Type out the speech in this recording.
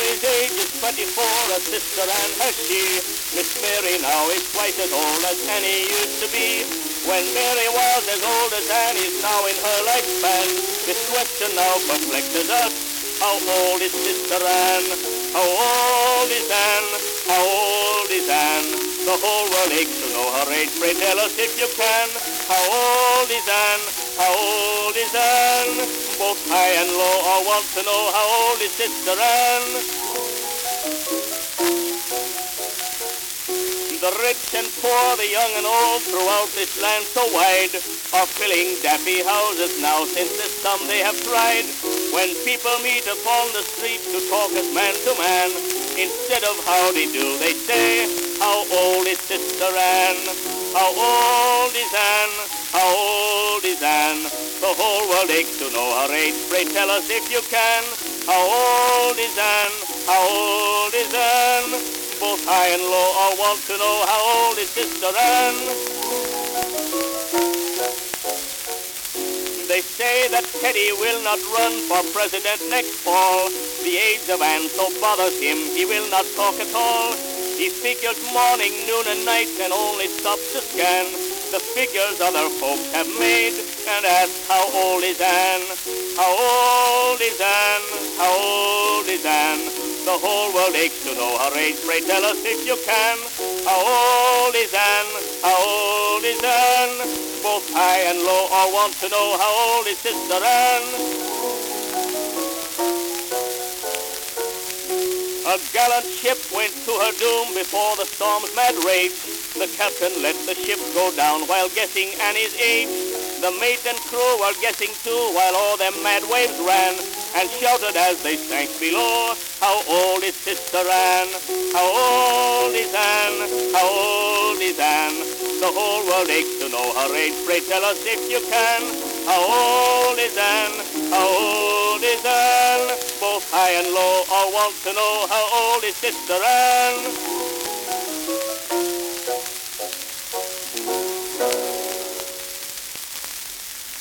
Mary's age is 24, her sister Anne has she. Miss Mary now is twice as old as Annie used to be. When Mary was as old as Anne is now in her lifespan, this question now perplexes us. How old is Sister Anne? How old is Anne? How old is Anne? The whole world aches to know her age. Pray tell us if you can. How old is Anne? How old is Anne? Both high and low all want to know how old is Sister Anne. The rich and poor, the young and old, throughout this land so wide, are filling daffy houses now since this sum they have tried. When people meet upon the street to talk as man to man, instead of howdy do they say, how old is Sister Anne? How old is Anne? How old is Anne? The whole world aches to know her age. Pray tell us if you can. How old is Anne? How old is Anne? Both high and low all want to know how old is Sister Anne. They say that Teddy will not run for president next fall. The age of Anne so bothers him, he will not talk at all. He figures morning, noon and night and only stops to scan the figures other folks have made and ask how old is Anne? How old is Anne? How old is Anne? The whole world aches to know her age. Pray tell us if you can. How old is Anne? How old is Anne? Both high and low all want to know how old is Sister Anne. A gallant ship went to her doom before the storm's mad rage. The captain let the ship go down while guessing Annie's age. The mate and crew were guessing too while all them mad waves ran, and shouted as they sank below, how old is Sister Anne? How old is Anne? How old is Anne? The whole world aches to know her age. Pray tell us if you can. How old is Anne? How old is Anne? Both high and low all want to know how old is Sister Anne.